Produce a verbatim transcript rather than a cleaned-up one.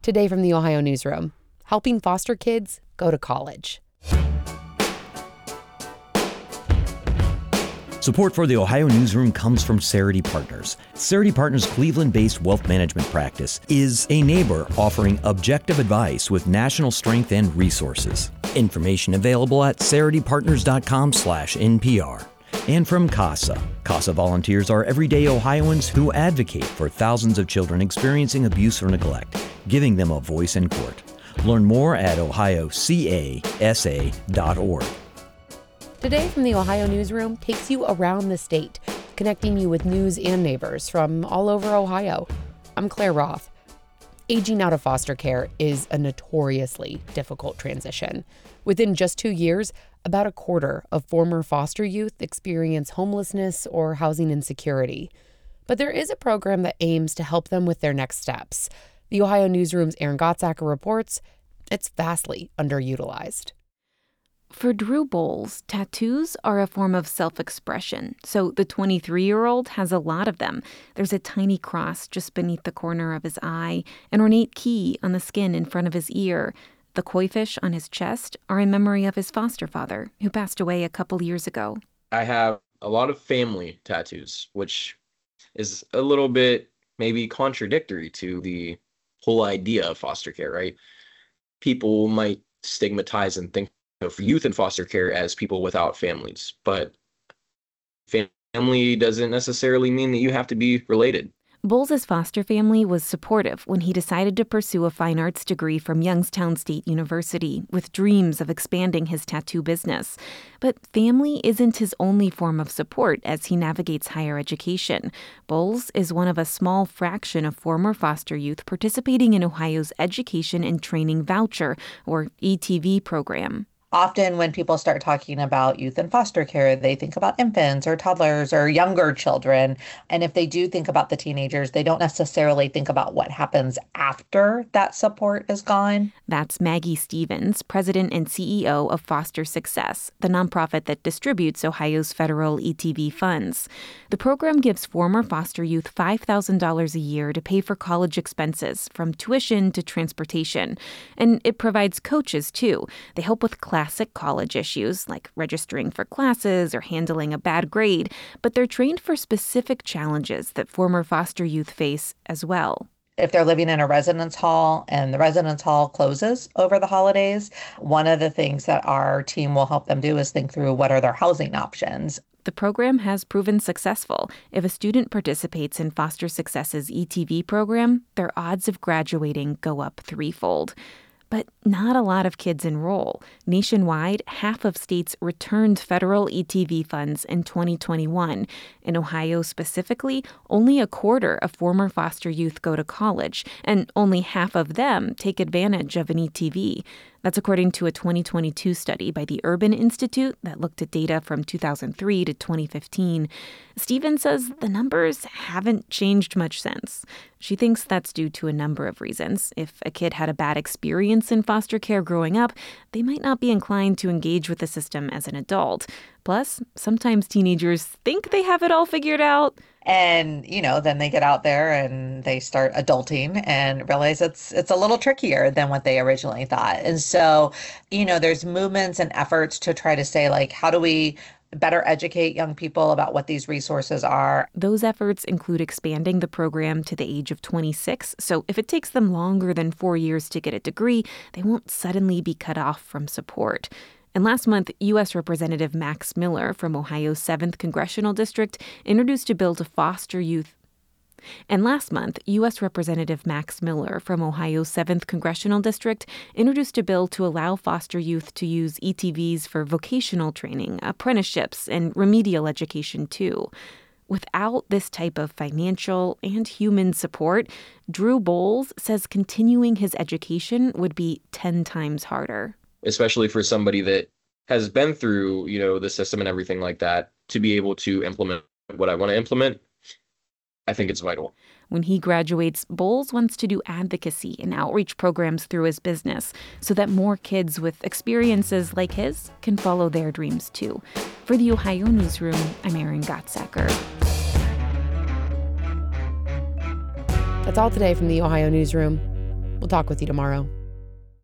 Today from the Ohio Newsroom, helping foster kids go to college. Support for the Ohio Newsroom comes from Cerity Partners. Cerity Partners' Cleveland-based wealth management practice is a neighbor offering objective advice with national strength and resources. Information available at ceritypartners.com slash NPR. And from CASA. CASA volunteers are everyday Ohioans who advocate for thousands of children experiencing abuse or neglect, giving them a voice in court. Learn more at ohio c a s a dot org. Today from the Ohio Newsroom takes you around the state, connecting you with news and neighbors from all over Ohio. I'm Claire Roth. Aging out of foster care is a notoriously difficult transition. Within just two years, about a quarter of former foster youth experience homelessness or housing insecurity. But there is a program that aims to help them with their next steps. The Ohio Newsroom's Aaron Gottsacker reports it's vastly underutilized. For Drew Bowles, tattoos are a form of self-expression, so the twenty-three-year-old has a lot of them. There's a tiny cross just beneath the corner of his eye, an ornate key on the skin in front of his ear. The koi fish on his chest are in memory of his foster father, who passed away a couple years ago. I have a lot of family tattoos, which is a little bit maybe contradictory to the whole idea of foster care, right? People might stigmatize and think of youth in foster care as people without families, but family doesn't necessarily mean that you have to be related. Bowles' foster family was supportive when he decided to pursue a fine arts degree from Youngstown State University, with dreams of expanding his tattoo business. But family isn't his only form of support as he navigates higher education. Bowles is one of a small fraction of former foster youth participating in Ohio's Education and Training Voucher, or E T V program. Often when people start talking about youth in foster care, they think about infants or toddlers or younger children. And if they do think about the teenagers, they don't necessarily think about what happens after that support is gone. That's Maggie Stevens, president and C E O of Foster Success, the nonprofit that distributes Ohio's federal E T V funds. The program gives former foster youth five thousand dollars a year to pay for college expenses, from tuition to transportation. And it provides coaches, too. They help with classes. Classic college issues like registering for classes or handling a bad grade, but they're trained for specific challenges that former foster youth face as well. If they're living in a residence hall and the residence hall closes over the holidays, one of the things that our team will help them do is think through what are their housing options. The program has proven successful. If a student participates in Foster Success's E T V program, their odds of graduating go up threefold. But not a lot of kids enroll. Nationwide, half of states returned federal E T V funds in twenty twenty-one. In Ohio specifically, only a quarter of former foster youth go to college, and only half of them take advantage of an E T V. That's according to a twenty twenty-two study by the Urban Institute that looked at data from two thousand three to twenty fifteen. Stevens says the numbers haven't changed much since. She thinks that's due to a number of reasons. If a kid had a bad experience in foster care growing up, they might not be inclined to engage with the system as an adult. Plus, sometimes teenagers think they have it all figured out. And, you know, then they get out there and they start adulting and realize it's it's a little trickier than what they originally thought. And so, you know, there's movements and efforts to try to say, like, how do we better educate young people about what these resources are? Those efforts include expanding the program to the age of twenty-six. So if it takes them longer than four years to get a degree, they won't suddenly be cut off from support. And last month, U S Representative Max Miller from Ohio's seventh Congressional District introduced a bill to foster youth. And last month, U S Representative Max Miller from Ohio's seventh Congressional District introduced a bill to allow foster youth to use E T Vs for vocational training, apprenticeships, and remedial education, too. Without this type of financial and human support, Drew Bowles says continuing his education would be ten times harder. Especially for somebody that has been through, you know, the system and everything like that, to be able to implement what I want to implement, I think it's vital. When he graduates, Bowles wants to do advocacy and outreach programs through his business so that more kids with experiences like his can follow their dreams too. For the Ohio Newsroom, I'm Aaron Gottsacker. That's all today from the Ohio Newsroom. We'll talk with you tomorrow.